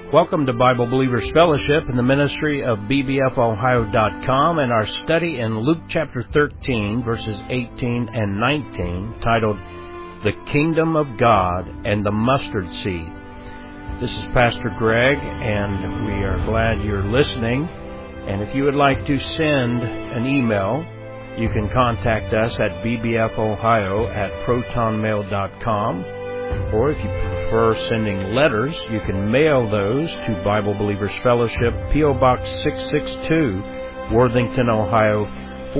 Welcome to Bible Believers Fellowship in the ministry of bbfohio.com and our study in Luke chapter 13, verses 18 and 19, titled, The Kingdom of God and the Mustard Seed. This is Pastor Greg, and we are glad you're listening. And if you would like to send an email, you can contact us at bbfohio@protonmail.com. Or if you prefer sending letters, you can mail those to Bible Believers Fellowship, P.O. Box 662, Worthington, Ohio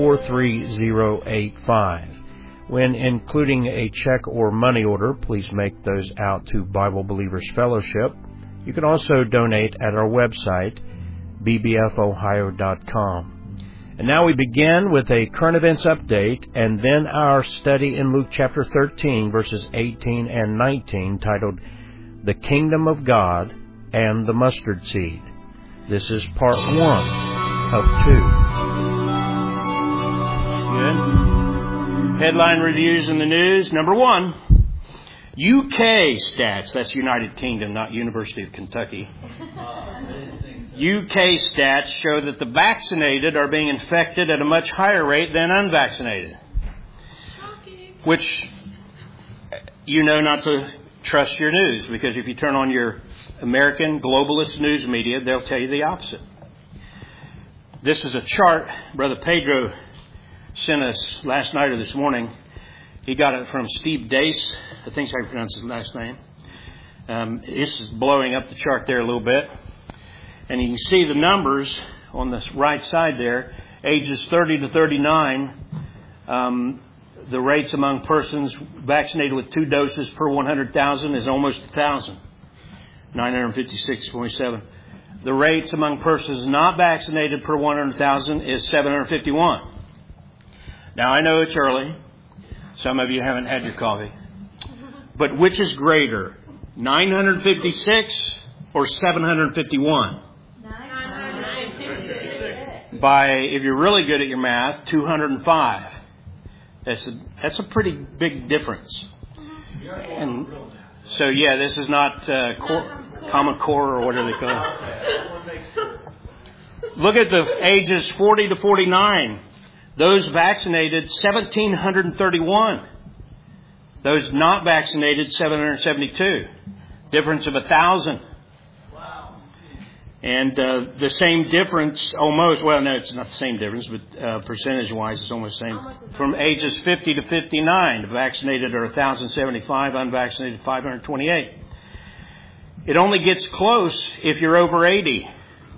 43085. When including a check or money order, please make those out to Bible Believers Fellowship. You can also donate at our website, bbfohio.com. And now we begin with a current events update and then our study in Luke chapter 13, verses 18 and 19, titled, The Kingdom of God and the Mustard Seed. This is part 1 of 2. Good. Headline reviews in the news. Number 1, UK stats. That's United Kingdom, not University of Kentucky. UK stats show that the vaccinated are being infected at a much higher rate than unvaccinated. Shocking. Which, you know not to trust your news, because if you turn on your American globalist news media, they'll tell you the opposite. This is a chart Brother Pedro sent us last night or this morning. He got it from Steve Dace. I think that's how you pronounce his last name. This is blowing up the chart there a little bit. And you can see the numbers on the right side there. Ages 30 to 39, the rates among persons vaccinated with 2 doses per 100,000 is almost 1,000, 956.7. The rates among persons not vaccinated per 100,000 is 751. Now, I know it's early. Some of you haven't had your coffee. But which is greater, 956 or 751? By, if you're really good at your math, 205. That's a pretty big difference. And so, yeah, this is not Common Core or whatever they call it. Look at the ages 40 to 49. Those vaccinated, 1,731. Those not vaccinated, 772. Difference of 1,000. And the same difference, almost, well, no, it's not the same difference, but percentage-wise, it's almost the same. From ages 50 to 59, vaccinated are 1,075, unvaccinated 528. It only gets close if you're over 80.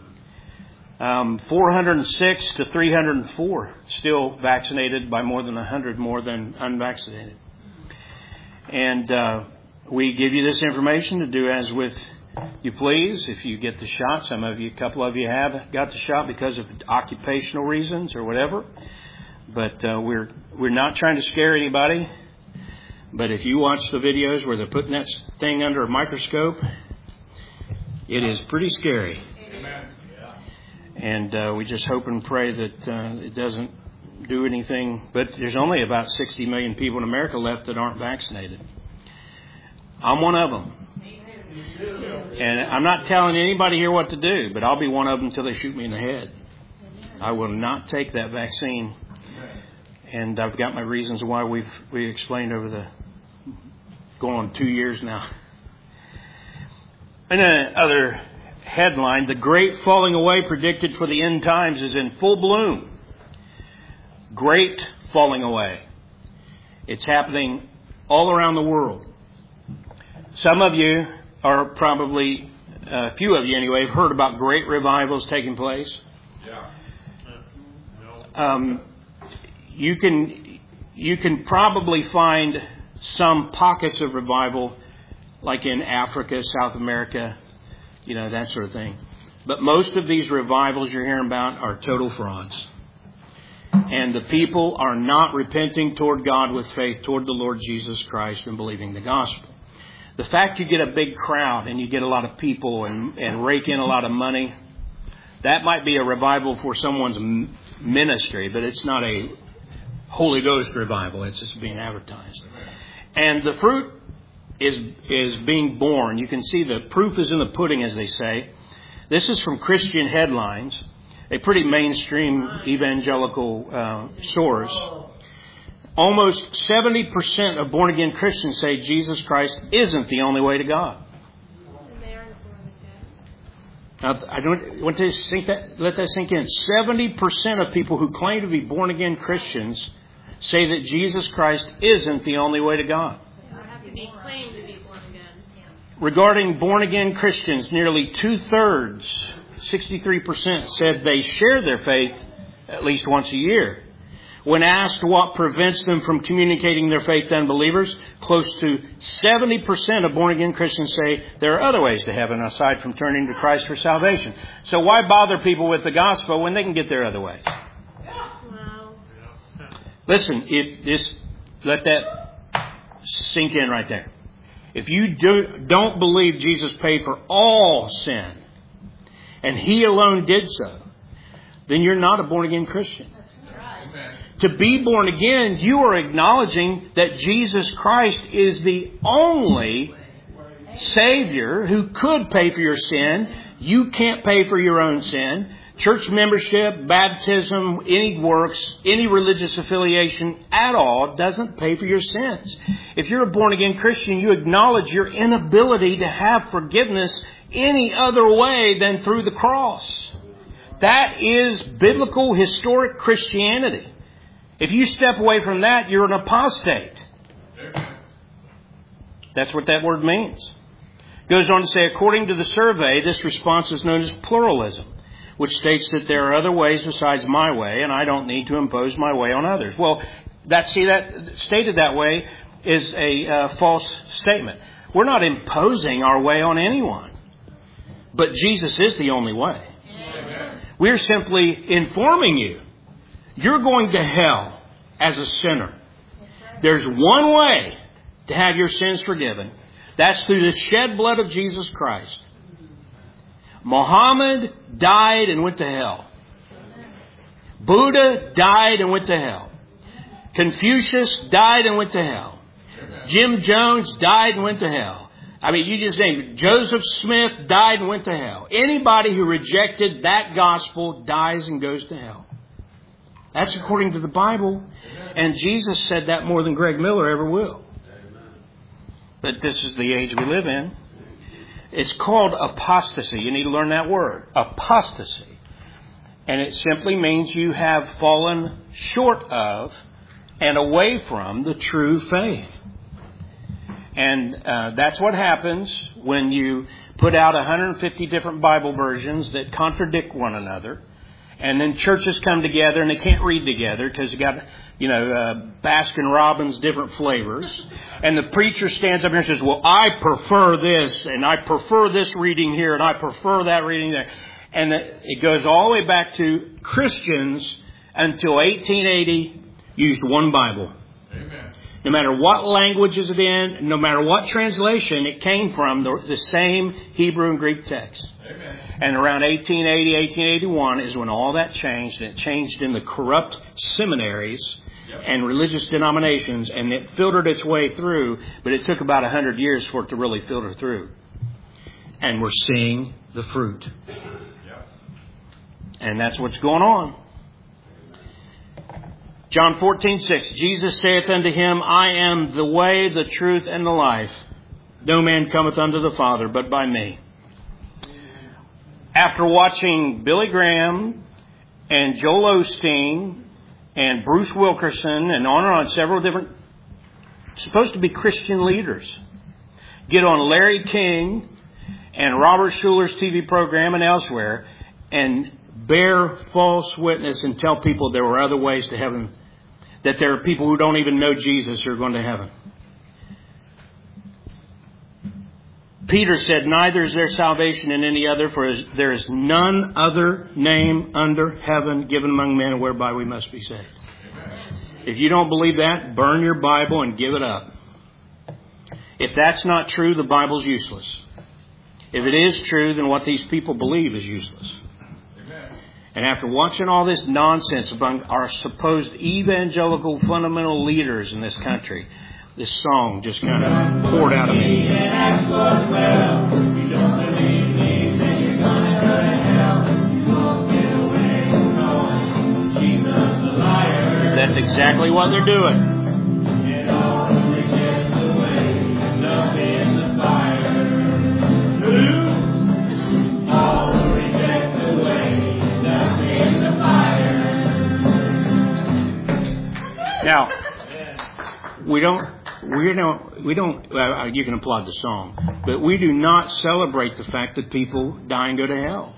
406 to 304, still vaccinated by more than 100 more than unvaccinated. And we give you this information to do as with you please. If you get the shot, some of you, a couple of you have got the shot because of occupational reasons or whatever. But we're not trying to scare anybody. But if you watch the videos where they're putting that thing under a microscope, it is pretty scary. Amen. And we just hope and pray that it doesn't do anything. But there's only about 60 million people in America left that aren't vaccinated. I'm one of them. And I'm not telling anybody here what to do, but I'll be one of them until they shoot me in the head. I will not take that vaccine. And I've got my reasons why we explained over the going on 2 years now. And another headline, the great falling away predicted for the end times is in full bloom. Great falling away. It's happening all around the world. Some of you are probably, a few of you anyway, have heard about great revivals taking place. Yeah. You can probably find some pockets of revival, like in Africa, South America, that sort of thing. But most of these revivals you're hearing about are total frauds. And the people are not repenting toward God with faith toward the Lord Jesus Christ and believing the gospel. The fact you get a big crowd and you get a lot of people and rake in a lot of money, that might be a revival for someone's ministry, but it's not a Holy Ghost revival. It's just being advertised. And the fruit is being born. You can see the proof is in the pudding, as they say. This is from Christian Headlines, a pretty mainstream evangelical source. Almost 70% of born-again Christians say Jesus Christ isn't the only way to God. Now, I don't want to let that sink in. 70% of people who claim to be born-again Christians say that Jesus Christ isn't the only way to God. Regarding born-again Christians, nearly 2/3, 63%, said they share their faith at least once a year. When asked what prevents them from communicating their faith to unbelievers, close to 70% of born-again Christians say there are other ways to heaven aside from turning to Christ for salvation. So why bother people with the gospel when they can get there other ways? Wow. Listen, let that sink in right there. If you don't believe Jesus paid for all sin, and He alone did so, then you're not a born-again Christian. To be born again, you are acknowledging that Jesus Christ is the only Savior who could pay for your sin. You can't pay for your own sin. Church membership, baptism, any works, any religious affiliation at all doesn't pay for your sins. If you're a born-again Christian, you acknowledge your inability to have forgiveness any other way than through the cross. That is biblical, historic Christianity. If you step away from that, you're an apostate. That's what that word means. Goes on to say, according to the survey, this response is known as pluralism, which states that there are other ways besides my way, and I don't need to impose my way on others. Well, that stated that way is a false statement. We're not imposing our way on anyone, but Jesus is the only way. Amen. We're simply informing you. You're going to hell as a sinner. There's one way to have your sins forgiven. That's through the shed blood of Jesus Christ. Muhammad died and went to hell. Buddha died and went to hell. Confucius died and went to hell. Jim Jones died and went to hell. I mean, you just name it. Joseph Smith died and went to hell. Anybody who rejected that gospel dies and goes to hell. That's according to the Bible. And Jesus said that more than Greg Miller ever will. But this is the age we live in. It's called apostasy. You need to learn that word. Apostasy. And it simply means you have fallen short of and away from the true faith. And that's what happens when you put out 150 different Bible versions that contradict one another. And then churches come together and they can't read together because you got, Baskin Robbins different flavors. And the preacher stands up here and says, well, I prefer this and I prefer this reading here and I prefer that reading there. And it goes all the way back to Christians until 1880 used one Bible. Amen. No matter what language is it in, no matter what translation it came from, the same Hebrew and Greek text. Amen. And around 1880, 1881 is when all that changed. And it changed in the corrupt seminaries and religious denominations. And it filtered its way through. But it took about 100 years for it to really filter through. And we're seeing the fruit. And that's what's going on. John 14:6, Jesus saith unto him, I am the way, the truth, and the life. No man cometh unto the Father but by me. After watching Billy Graham and Joel Osteen and Bruce Wilkerson and on several different, supposed to be Christian leaders, get on Larry King and Robert Schuller's TV program and elsewhere and bear false witness and tell people there were other ways to heaven, that there are people who don't even know Jesus who are going to heaven. Peter said, neither is there salvation in any other, for there is none other name under heaven given among men whereby we must be saved. Amen. If you don't believe that, burn your Bible and give it up. If that's not true, the Bible's useless. If it is true, then what these people believe is useless. And after watching all this nonsense among our supposed evangelical fundamental leaders in this country, this song just kind of poured out of me. That's exactly what they're doing. Now, we don't, you can applaud the song, but we do not celebrate the fact that people die and go to hell.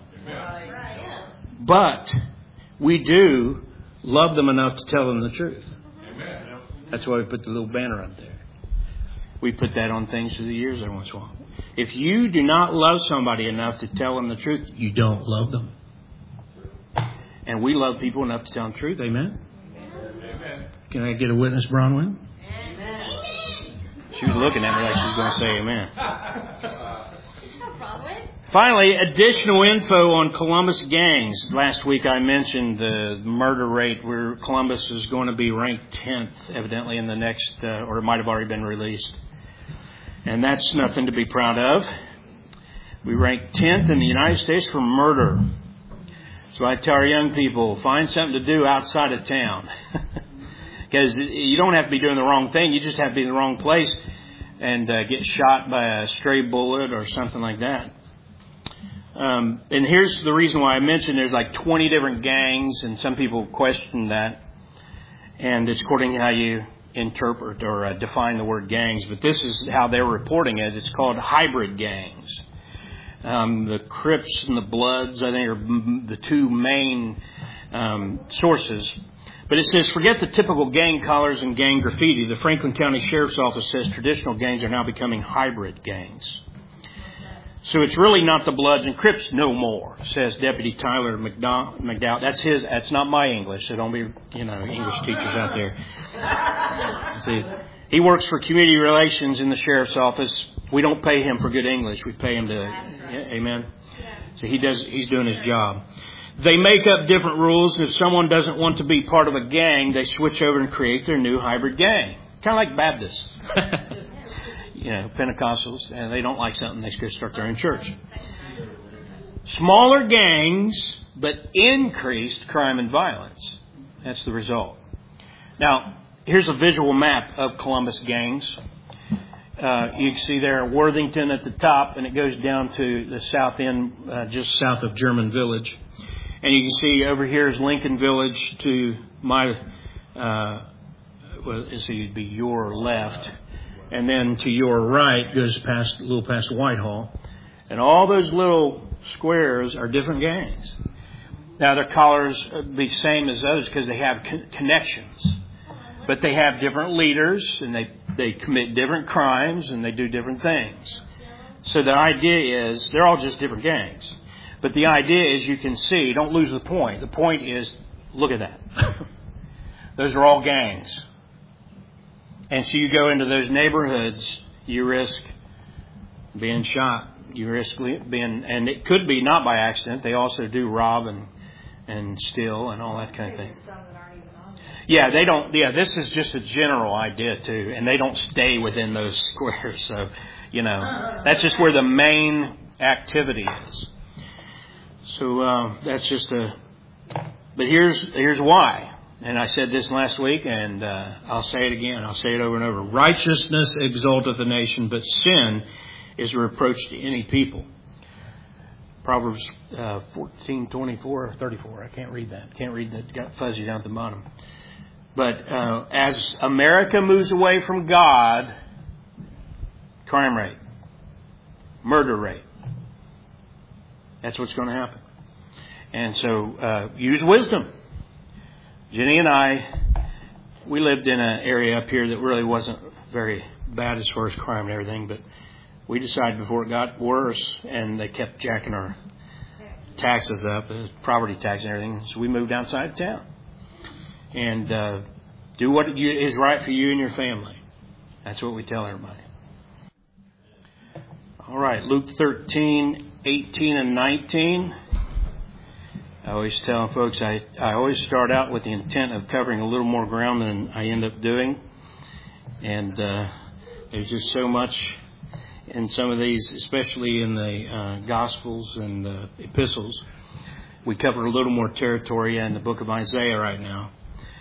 But we do love them enough to tell them the truth. That's why we put the little banner up there. We put that on things through the years every once in a while. If you do not love somebody enough to tell them the truth, you don't love them. And we love people enough to tell them the truth. Amen? Amen. Can I get a witness, Bronwyn? Amen. She was looking at me like she was going to say amen. Finally, additional info on Columbus gangs. Last week I mentioned the murder rate where Columbus is going to be ranked 10th, evidently, in the next, or it might have already been released. And that's nothing to be proud of. We rank 10th in the United States for murder. So I tell our young people, find something to do outside of town. Because you don't have to be doing the wrong thing. You just have to be in the wrong place and get shot by a stray bullet or something like that. And here's the reason why I mentioned there's like 20 different gangs, and some people question that. And it's according to how you interpret or define the word gangs. But this is how they're reporting it. It's called hybrid gangs. The Crips and the Bloods, I think, are the two main sources. But it says, forget the typical gang collars and gang graffiti. The Franklin County Sheriff's Office says traditional gangs are now becoming hybrid gangs. So it's really not the Bloods and Crips no more, says Deputy Tyler McDowell. That's not my English, so don't be, English teachers out there. See, he works for community relations in the Sheriff's Office. We don't pay him for good English. We pay him to, amen? So he's doing his job. They make up different rules, and if someone doesn't want to be part of a gang, they switch over and create their new hybrid gang. Kind of like Baptists. Pentecostals, and they don't like something, they go start their own church. Smaller gangs, but increased crime and violence. That's the result. Now, here's a visual map of Columbus gangs. You can see there Worthington at the top, and it goes down to the south end, just south of German Village. And you can see over here is Lincoln Village to my, it'd be your left. And then to your right goes a little past Whitehall. And all those little squares are different gangs. Now, their collars would be the same as those because they have connections. But they have different leaders, and they commit different crimes, and they do different things. So the idea is, they're all just different gangs. But the idea is you can see, don't lose the point. The point is, look at that. Those are all gangs. And so you go into those neighborhoods, you risk being shot. You risk being, and it could be not by accident. They also do rob and steal and all that kind of thing. Yeah, they don't. Yeah, this is just a general idea too, and they don't stay within those squares. So, that's just where the main activity is. So that's just But here's why. And I said this last week, and I'll say it again. I'll say it over and over. Righteousness exalteth a nation, but sin is a reproach to any people. Proverbs 14:24 or 34. I can't read that. Can't read that. Got fuzzy down at the bottom. But as America moves away from God, crime rate, murder rate. That's what's going to happen. And so use wisdom. Jenny and I, we lived in an area up here that really wasn't very bad as far as crime and everything, but we decided before it got worse, and they kept jacking our taxes up, property tax and everything, so we moved outside town. And do what is right for you and your family. That's what we tell everybody. All right, Luke 13:18 and 19. I always tell folks I always start out with the intent of covering a little more ground than I end up doing. And there's just so much in some of these, especially in the Gospels and the epistles. We cover a little more territory in the book of Isaiah right now.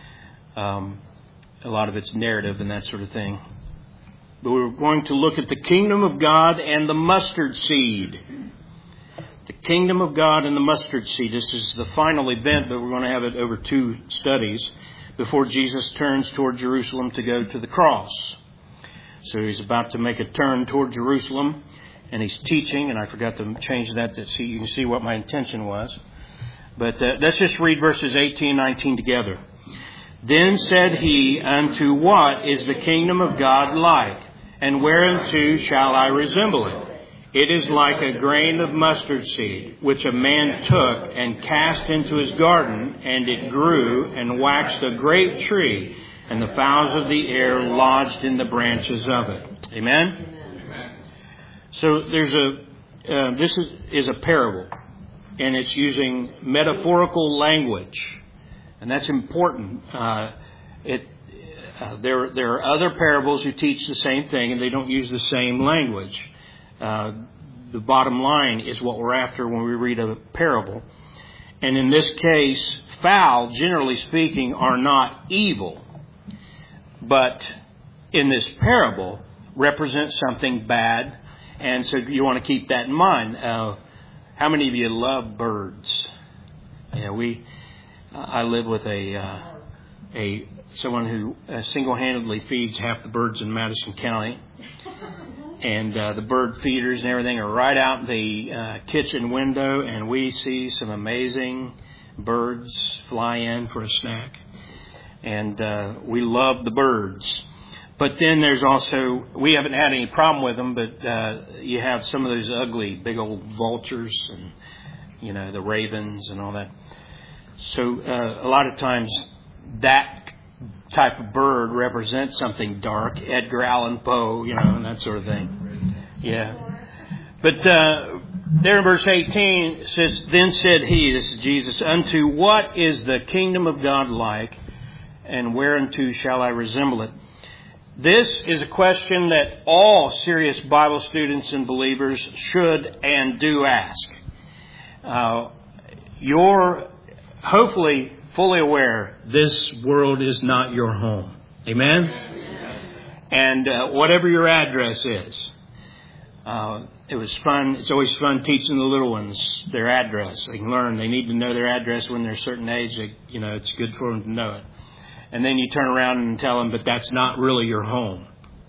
A lot of it's narrative and that sort of thing. But we're going to look at the kingdom of God and the mustard seed. The kingdom of God and the mustard seed. This is the final event, but we're going to have it over 2 studies before Jesus turns toward Jerusalem to go to the cross. So he's about to make a turn toward Jerusalem, and he's teaching, and I forgot to change that so you can see what my intention was. But let's just read verses 18 and 19 together. Then said he, unto what is the kingdom of God like? And whereunto shall I resemble it? It is like a grain of mustard seed, which a man took and cast into his garden, and it grew and waxed a great tree, and the fowls of the air lodged in the branches of it. Amen? Amen. So this is a parable, and it's using metaphorical language, and that's important. There are other parables who teach the same thing, and they don't use the same language. The bottom line is what we're after when we read a parable. And in this case, fowl, generally speaking, are not evil. But in this parable, represent something bad. And so you want to keep that in mind. How many of you love birds? Yeah, I live with someone who single-handedly feeds half the birds in Madison County. And the bird feeders and everything are right out the kitchen window, and we see some amazing birds fly in for a snack. And we love the birds. But then there's also, we haven't had any problem with them, but you have some of those ugly big old vultures and, the ravens and all that. So a lot of times that type of bird represents something dark, Edgar Allan Poe, and that sort of thing. Yeah. But there in verse 18 it says, then said he, this is Jesus, unto what is the kingdom of God like, and whereunto shall I resemble it? This is a question that all serious Bible students and believers should and do ask. You're hopefully fully aware this world is not your home. Amen? And whatever your address is, it was fun. It's always fun teaching the little ones their address. They can learn. They need to know their address when they're a certain age. It's good for them to know it. And then you turn around and tell them, but that's not really your home.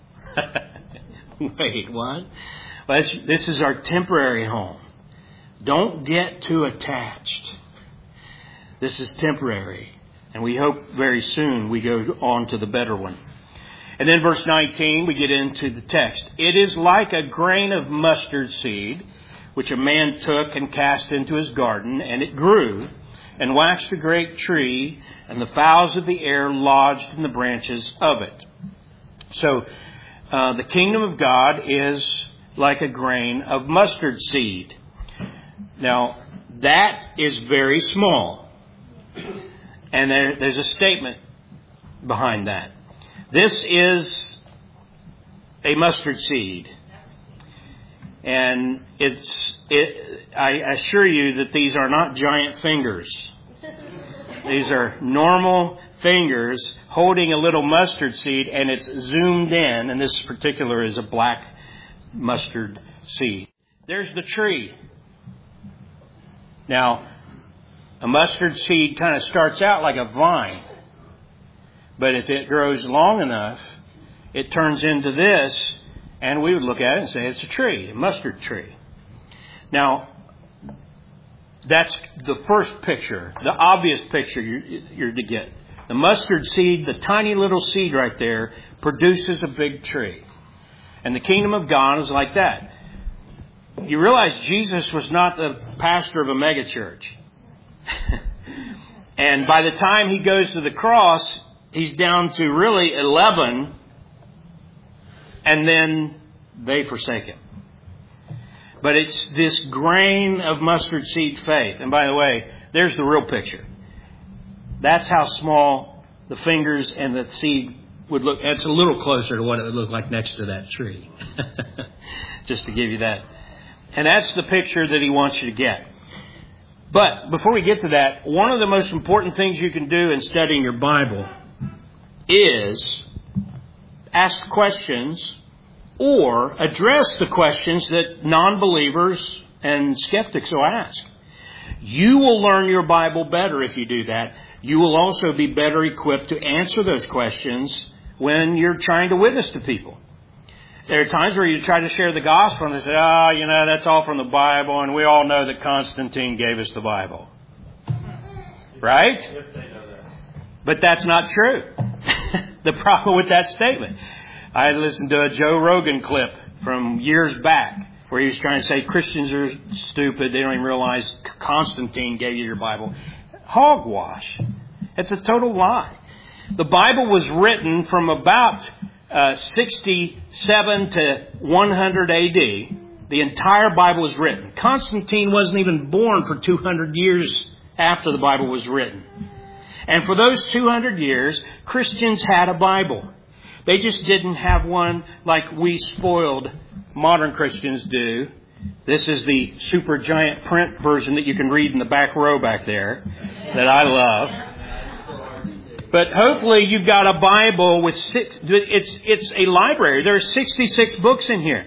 Wait, what? Well, this is our temporary home. Don't get too attached. This is temporary. And we hope very soon we go on to the better one. And then verse 19, we get into the text. It is like a grain of mustard seed, which a man took and cast into his garden, and it grew and waxed a great tree, and the fowls of the air lodged in the branches of it. So the kingdom of God is like a grain of mustard seed. Now, that is very small. And there's a statement behind that. This is a mustard seed. And I assure you that these are not giant fingers. These are normal fingers holding a little mustard seed, and it's zoomed in. And this particular is a black mustard seed. There's the tree. Now, a mustard seed kind of starts out like a vine. But if it grows long enough, it turns into this, and we would look at it and say it's a tree, a mustard tree. Now, that's the first picture, the obvious picture you're to get. The mustard seed, the tiny little seed right there, produces a big tree. And the kingdom of God is like that. You realize Jesus was not the pastor of a megachurch. And by the time he goes to the cross, he's down to really 11, and then they forsake him. But it's this grain of mustard seed faith. And by the way, there's the real picture. That's how small the fingers and the seed would look. It's a little closer to what it would look like next to that tree. Just to give you that. And that's the picture that he wants you to get. But before we get to that, one of the most important things you can do in studying your Bible is ask questions or address the questions that non-believers and skeptics will ask. You will learn your Bible better if you do that. You will also be better equipped to answer those questions when you're trying to witness to people. There are times where you try to share the gospel and they say, that's all from the Bible, and we all know that Constantine gave us the Bible. Right? If they know that. But that's not true. The problem with that statement. I listened to a Joe Rogan clip from years back where he was trying to say Christians are stupid. They don't even realize Constantine gave you your Bible. Hogwash. It's a total lie. The Bible was written from about 67 to 100 A.D. The entire Bible was written. Constantine wasn't even born for 200 years after the Bible was written. And for those 200 years, Christians had a Bible. They just didn't have one like we spoiled modern Christians do. This is the super giant print version that you can read in the back row back there that I love. But hopefully you've got a Bible with it's a library. There are 66 books in here.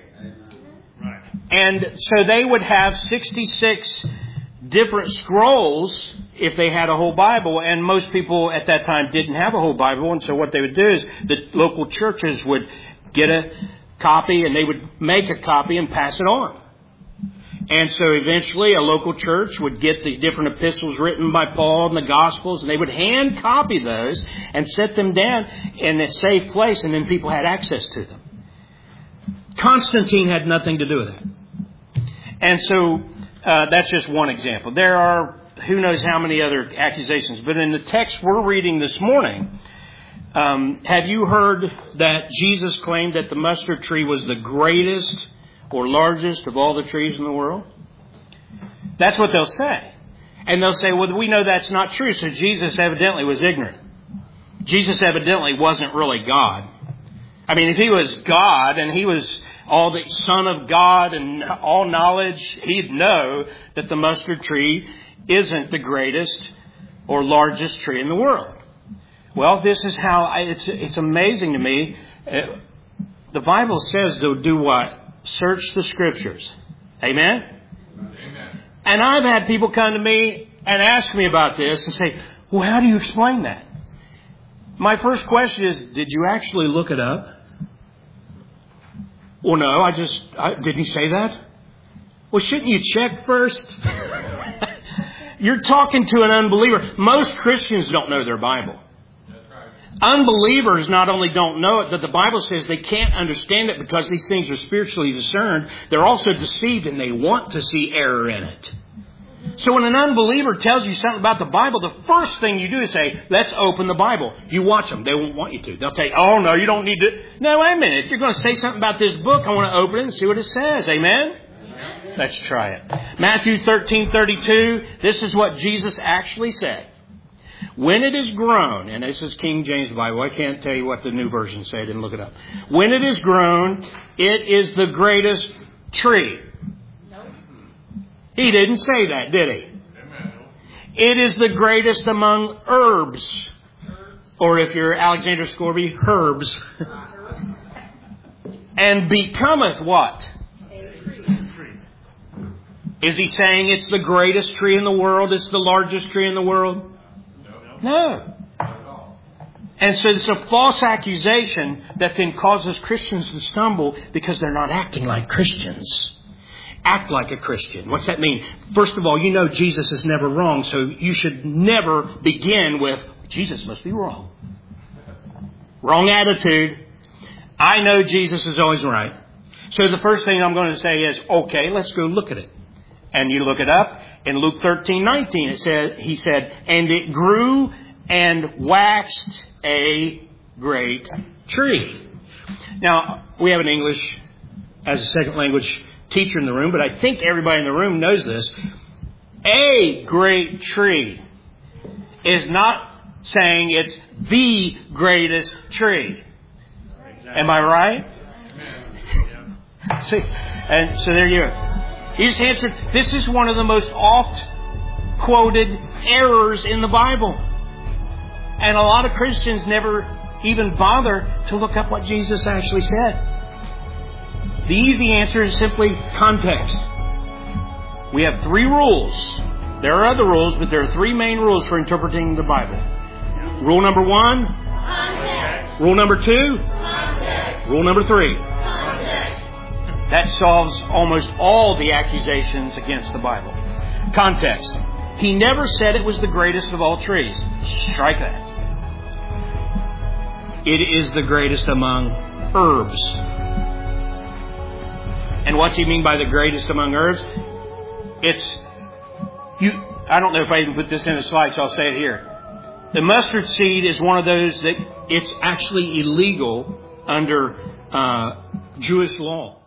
And so they would have 66 different scrolls if they had a whole Bible. And most people at that time didn't have a whole Bible. And so what they would do is the local churches would get a copy and they would make a copy and pass it on. And so eventually a local church would get the different epistles written by Paul and the Gospels, and they would hand copy those and set them down in a safe place, and then people had access to them. Constantine had nothing to do with that. And so that's just one example. There are who knows how many other accusations. But in the text we're reading this morning, have you heard that Jesus claimed that the mustard tree was the greatest or largest of all the trees in the world? That's what they'll say. And they'll say, well, we know that's not true, so Jesus evidently was ignorant. Jesus evidently wasn't really God. I mean, if he was God and he was all the Son of God and all knowledge, he'd know that the mustard tree isn't the greatest or largest tree in the world. Well, this is how it's amazing to me. The Bible says to do what? Search the Scriptures. Amen? Amen. And I've had people come to me and ask me about this and say, well, how do you explain that? My first question is, did you actually look it up? Well, no, didn't he say that? Well, shouldn't you check first? You're talking to an unbeliever. Most Christians don't know their Bible. Unbelievers not only don't know it, but the Bible says they can't understand it because these things are spiritually discerned. They're also deceived and they want to see error in it. So when an unbeliever tells you something about the Bible, the first thing you do is say, let's open the Bible. You watch them. They won't want you to. They'll say, oh, no, you don't need to. No, wait a minute. If you're going to say something about this book, I want to open it and see what it says. Amen? Let's try it. Matthew 13:32. This is what Jesus actually said. When it is grown, and this is King James Bible. I can't tell you what the New Version said. I didn't look it up. When it is grown, it is the greatest tree. He didn't say that, did he? It is the greatest among herbs. Or if you're Alexander Scorby, herbs. And becometh what? Is he saying it's the greatest tree in the world? It's the largest tree in the world? No. And so it's a false accusation that then causes Christians to stumble because they're not acting like Christians. Act like a Christian. What's that mean? First of all, you know Jesus is never wrong, so you should never begin with, Jesus must be wrong. Wrong attitude. I know Jesus is always right. So the first thing I'm going to say is, okay, let's go look at it. And you look it up. In Luke 13:19, he said, and it grew and waxed a great tree. Now, we have an English as a second language teacher in the room, but I think everybody in the room knows this. A great tree is not saying it's the greatest tree. Am I right? See, and so there you go. He just answered. This is one of the most oft quoted errors in the Bible. And a lot of Christians never even bother to look up what Jesus actually said. The easy answer is simply context. We have 3 rules. There are other rules, but there are 3 main rules for interpreting the Bible. Rule number 1. Context. Rule number 2. Context. Rule number 3. Context. That solves almost all the accusations against the Bible. Context. He never said it was the greatest of all trees. Strike that. It is the greatest among herbs. And what's he mean by the greatest among herbs? I don't know if I even put this in a slide, so I'll say it here. The mustard seed is one of those that it's actually illegal under Jewish law.